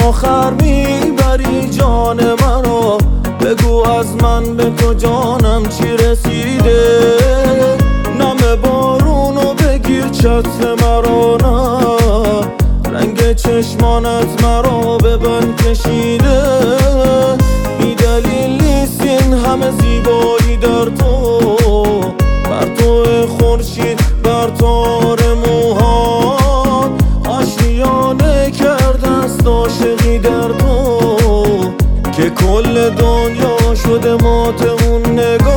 آخر میبری جان مرا، بگو از من به تو جانم چی رسیده. نم بارونو بگیر چتر مرا، نه رنگ چشمانت مرا به بن کشیده. بی دلیل نیست این همه زیبایی در تو، بر تو خورشید بر تار موهات آشیانه کرده است عاشقی در تو، که کل دنیا شده مات اون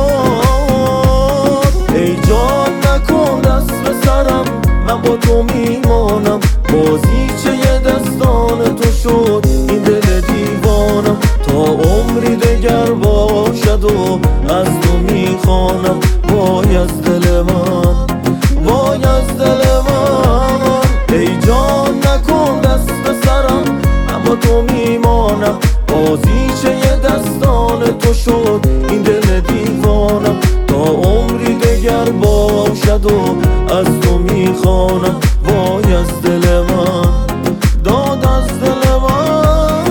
نگاه. ای جان نکن دست به سرم، من با تو میمانم، بازیچه یه دستان تو شد این دل دیوانم. تا عمری دگر باشد و از تو میخوانم، وای از دل من، وای از دل من. ای جان نکن دست به سرم، من با تو میمانم، بازیچه یه دستان تو شد این دل دیوانم. تا عمری دگر باشد و از تو میخوانم، وای از دل من، داد از دل من.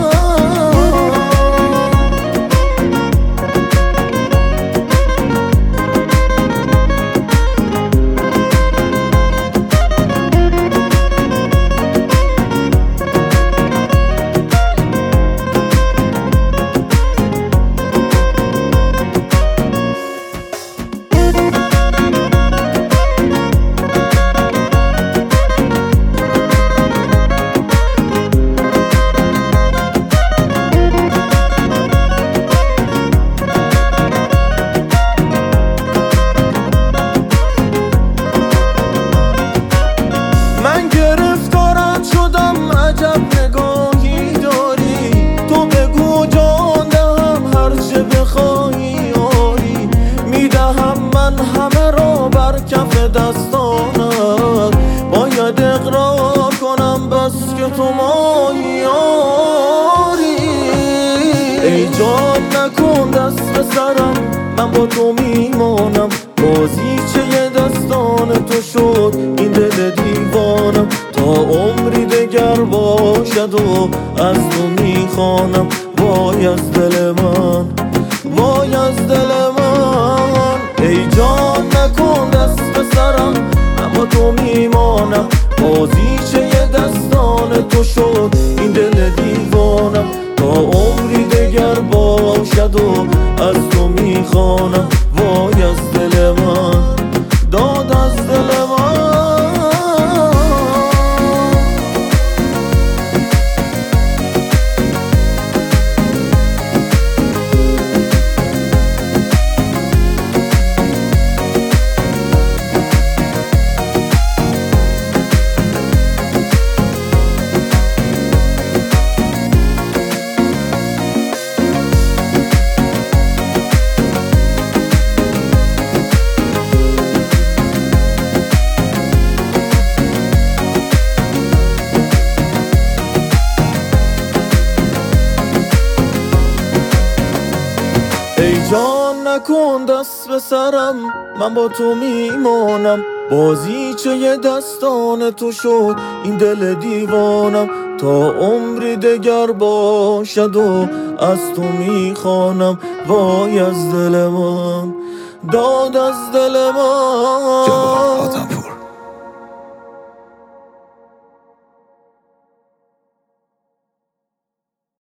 من گرفتارت شدم، عجب نگاهی داری، تو بگو جان دهم هرچه بخواهی آری. میدهم من همه را بر کف دستانت، باید اقرار کنم بس که تو ماهی آری. ای جان نکن دست به سرم، من با تو میمانم، بازیچه یه دستان تو شد این دل دیوانم. تا عمری دگر باشد و از تو میخوانم، وای از دل من، وای از دل من. ای جان نکن دست به سرم، من با تو میمانم، بازیچه یه دستان تو شد این دل دیوانم. تا عمری دگر باشد و از تو میخوانم، وای از دل من، داد از دل من. ای جان نکن دست به سرم، من با تو میمانم، بازیچه یه دستان تو شد این دل دیوانم. تا عمری دگر باشد و از تو میخوانم، وای از دل من، داد از دل من.